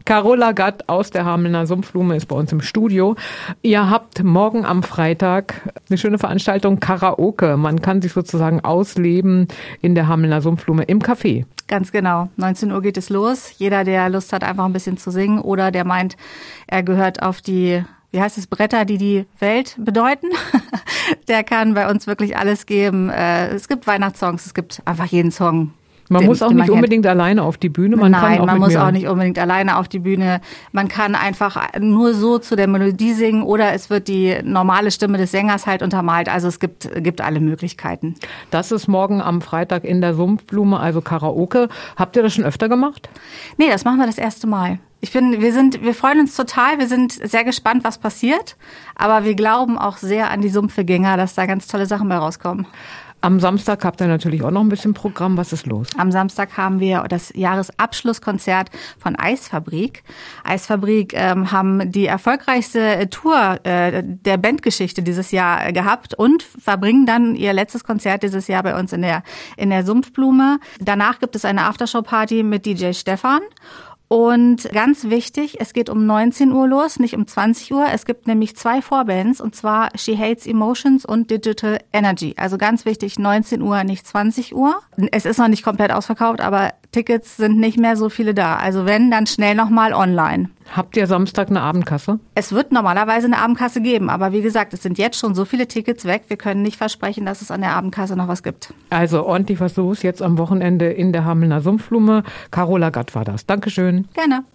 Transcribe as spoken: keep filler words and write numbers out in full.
Carola Gatt aus der Hamelner Sumpfblume ist bei uns im Studio. Ihr habt morgen am Freitag eine schöne Veranstaltung Karaoke. Man kann sich sozusagen ausleben in der Hamelner Sumpfblume im Café. Ganz genau. neunzehn Uhr geht es los. Jeder, der Lust hat, einfach ein bisschen zu singen oder der meint, er gehört auf die, wie heißt es, Bretter, die die Welt bedeuten, der kann bei uns wirklich alles geben. Es gibt Weihnachtssongs, es gibt einfach jeden Song. Man den, muss auch nicht unbedingt kennt. alleine auf die Bühne. Man Nein, kann auch man mit muss mir. auch nicht unbedingt alleine auf die Bühne. Man kann einfach nur so zu der Melodie singen oder es wird die normale Stimme des Sängers halt untermalt. Also es gibt, gibt alle Möglichkeiten. Das ist morgen am Freitag in der Sumpfblume, also Karaoke. Habt ihr das schon öfter gemacht? Nee, das machen wir das erste Mal. Ich bin, wir sind, wir freuen uns total. Wir sind sehr gespannt, was passiert. Aber wir glauben auch sehr an die Sumpfegänger, dass da ganz tolle Sachen bei rauskommen. Am Samstag habt ihr natürlich auch noch ein bisschen Programm. Was ist los? Am Samstag haben wir das Jahresabschlusskonzert von Eisfabrik. Eisfabrik ähm, haben die erfolgreichste Tour äh, der Bandgeschichte dieses Jahr gehabt und verbringen dann ihr letztes Konzert dieses Jahr bei uns in der, in der Sumpfblume. Danach gibt es eine Aftershow-Party mit D J Stefan. Und ganz wichtig, es geht um neunzehn Uhr los, nicht um zwanzig Uhr. Es gibt nämlich zwei Vorbands, und zwar She Hates Emotions und Digital Energy. Also ganz wichtig, neunzehn Uhr, nicht zwanzig Uhr. Es ist noch nicht komplett ausverkauft, aber Tickets sind nicht mehr so viele da. Also wenn, dann schnell nochmal online. Habt ihr Samstag eine Abendkasse? Es wird normalerweise eine Abendkasse geben, aber wie gesagt, es sind jetzt schon so viele Tickets weg. Wir können nicht versprechen, dass es an der Abendkasse noch was gibt. Also ordentlich was los jetzt am Wochenende in der Hamelner Sumpfblume. Carola Gatt war das. Dankeschön. Gerne.